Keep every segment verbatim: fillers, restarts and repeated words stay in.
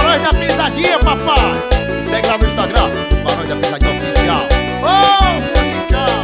Barões da Pisadinha, papai. Segue lá no Instagram, os Barões da Pisadinha Oficial. Oh, musical.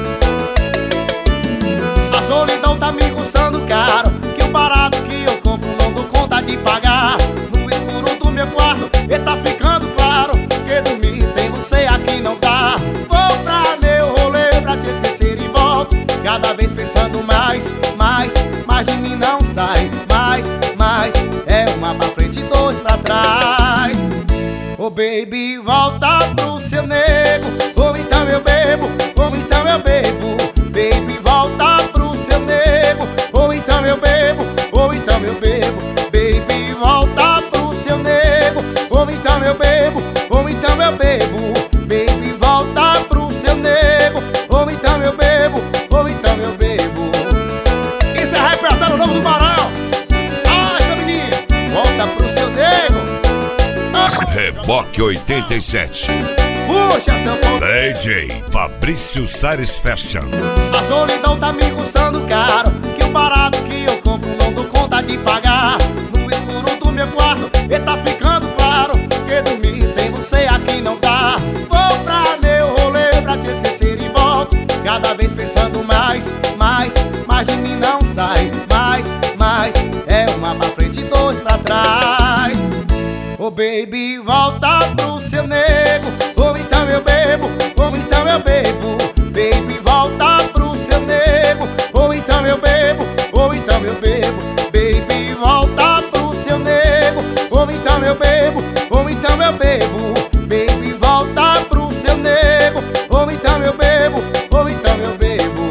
A solidão tá me custando caro, que o barato que eu compro não dou conta de pagar. No escuro do meu quarto, e tá ficando claro que dormir sem você aqui não dá. Vou pra meu rolê pra te esquecer e volto, cada vez pensando mais, mais, mais de mim não sai. Mais, mais, é uma pra frente e dois pra trás. Oh baby, volta pro seu nego, ou então eu bebo, ou então eu bebo. Baby, volta pro seu nego, ou então eu bebo, ou então eu bebo. Baby, volta pro seu nego, ou então eu bebo, ou então eu bebo. Baby, volta pro seu nego, ou então eu bebo, ou então eu bebo. Isso é repertório novo do Barão. Ah, essa menina, volta pro seu nego. Reboque oitenta e sete. Puxa, seu povo. D J Fabrício Sares Fashion. A solidão tá me custando caro, que o barato que eu compro não dou conta de pagar. No escuro do meu quarto, e tá ficando claro que dormir sem você aqui não dá. Vou pra meu rolê pra te esquecer e volto, cada vez pensando mais, mais, mais de mim não sai. Mais, mais, é uma pra frente e dois pra trás. Oh baby, volta pro seu nego, ou então eu bebo, ou então eu bebo. Baby, volta pro seu nego, ou então eu bebo, ou então eu bebo. Baby, volta pro seu nego, ou então eu bebo, ou então eu bebo. Baby, volta pro seu nego, ou então eu bebo, ou então eu bebo.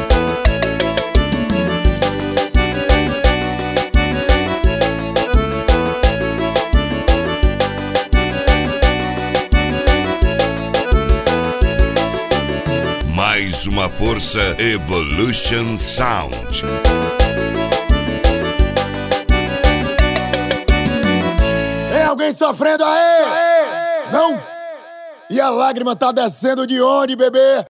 Mais uma força Evolution Sound. Tem alguém sofrendo aí? Não? E a lágrima tá descendo de onde, bebê?